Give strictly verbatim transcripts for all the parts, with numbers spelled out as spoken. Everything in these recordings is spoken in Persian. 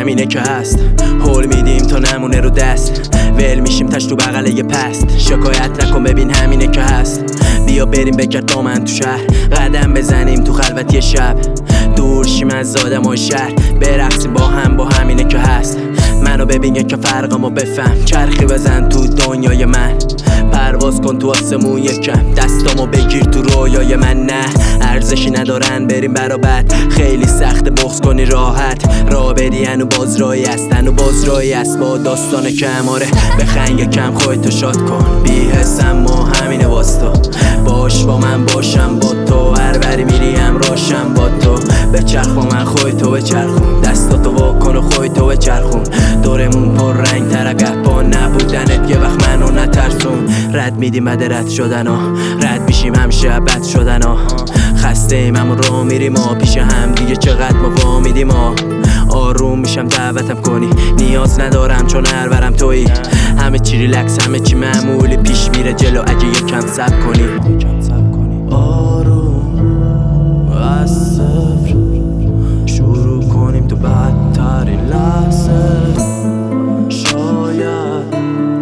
همینه که هست. هول میدیم تا نمونه رو دست، ول میشیم تش تو بغل یه پست. شکایت نکن ببین همینه که هست. بیا بریم بگرد دامن تو شهر، قدم بزنیم تو خلوتی شب، دور شیم از آدمای شهر، برقصیم با هم، با همینه که هست. منو ببین یک فرقمو بفهم، چرخی بزن تو دنیای من، پرواز کن تو آسمون یکم، دستامو بگیر تو رویای من. نه ارزشی ندارن بریم برابد، خیلی سخت بغض کنی راحت، راه بری هنو باز رایی است، هنو باز رایی است با داستان کم. آره بخنگ یکم خودتو شاد کن، بی حسم و همینه واستا، باش با من باشم با تو، هر بری میریم روشم با تو، بچرخ با من خودتو بچرخون، دستاتو واکن و خودتو بچرخون، دورمون پر رنگ تر اگه با نبودنت یه وقت منو نترسون. رد میدیم بعد رد شدن ها، رد میشیم همیشه بد شدن ها، خسته ایم اما راه میریم ها، پیش هم دیگه چقدر ما وا میدیم ها. آروم میشم دعوتم کنی، نیاز ندارم چون هر برم تویی، همه چی ریلکس همه چی معمولی، پیش میره جلو اگه یکم صبر کنی. آروم از صفر شروع کنیم تو بدترین لحظه، شاید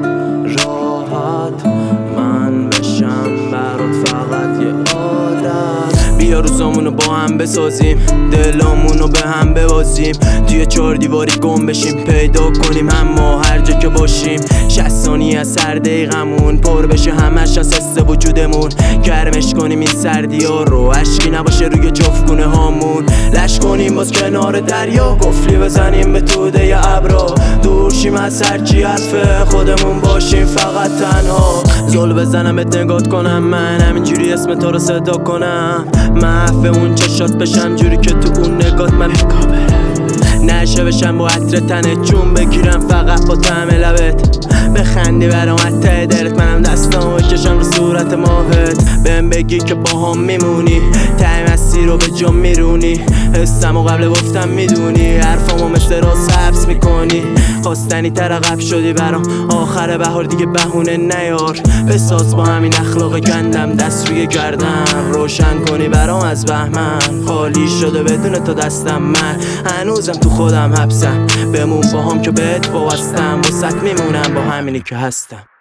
راحت من بشم برات فقط یه عادت. بیا روزامونو با هم بسازیم، دلامونو به هم ببازیم، توی چهار دیواری گم بشیم، پیدا کنیم اما هر جا که باشیم، شصت ثانیه از هر دقیقمون پر بشه همش از حس وجودمون، گرمش کنیم این سردی ها رو، اشکی نباشه روی جفتگونه هامون، لش کنیم باز کنار دریا، گفلی بزنیم به توده ابرا، دور شیم از هرچی حرفه، خودمون باشیم فقط تنها. زل بزنم بهت نگات کنم، من همینجوری اسم تو رو صدا کنم، محو اون چشات بشم جوری که تو اون نگات من نشه بشم با عطر تنت، چون بگیرم فقط با طعم لبت، بخندی برام ته دلت، منم دستامو بکشم رو صورت ماهت، بهم بگی که با هم میمونی، ته مسیر رو به جا میرونی، حسمو قبل گفتم میدونی، حرفامو مثل راز حبس میکنی، خواستنی تر عقب شدی برام، آخر بهار دیگه بهونه نیار، بساز با همین اخلاق گندم، دست روی گردن روشن کنی برام از بهمن، خالی شده بدون تو دستم، من هنوزم تو خودم حبسم، بمون با هم که بهت وابستم، واسط میمونم با همینی که هستم.